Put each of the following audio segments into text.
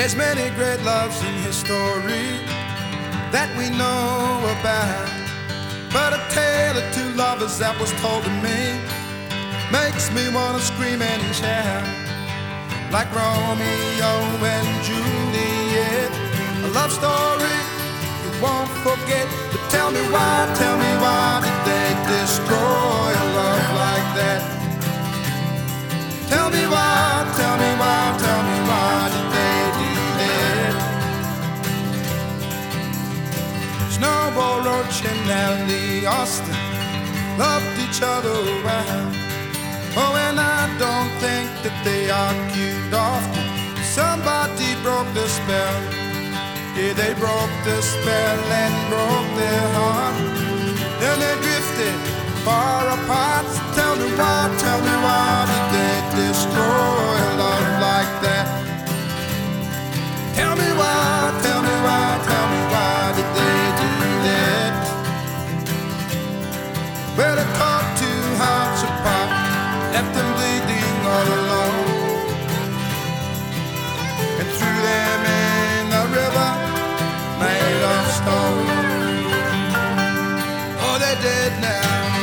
There's many great loves in history that we know about, but a tale of two lovers that was told to me makes me wanna scream and shout, like Romeo and Juliet, a love story you won't forget. But tell me why did they destroy a love like that? Tell me why did they do that? Snowball Roach and Ellie Austin loved each other well. Oh, and I don't think that they argued often. Somebody broke the spell. Yeah, they broke the spell and broke their heart. Then they drifted far apart. So tell me why did they destroy a love like that? Tell me why did they do that? Well, they caught two hearts apart, left them bleeding all alone, and threw them in the river made of stone. Oh, they're dead now.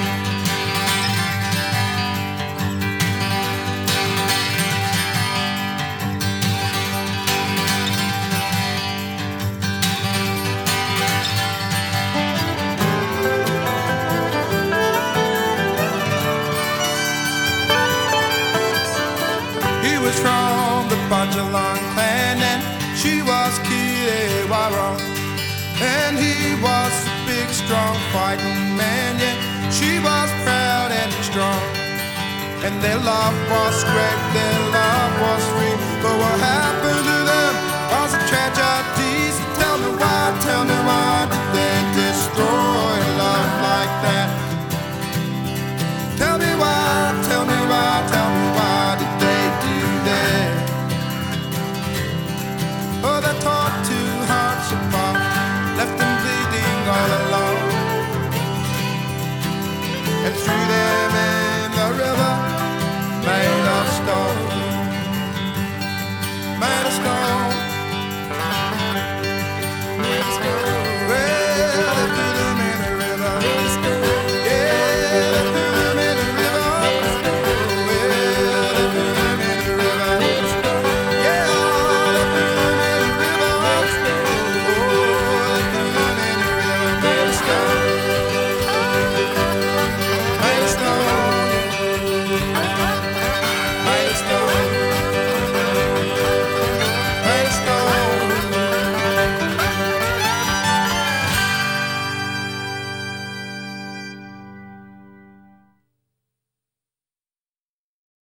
He was from the Bajalan clan and she was Kiwara, and he was a big, strong, fighting man. Yeah, she was proud and strong, and their love was great, their love was free. But what happened?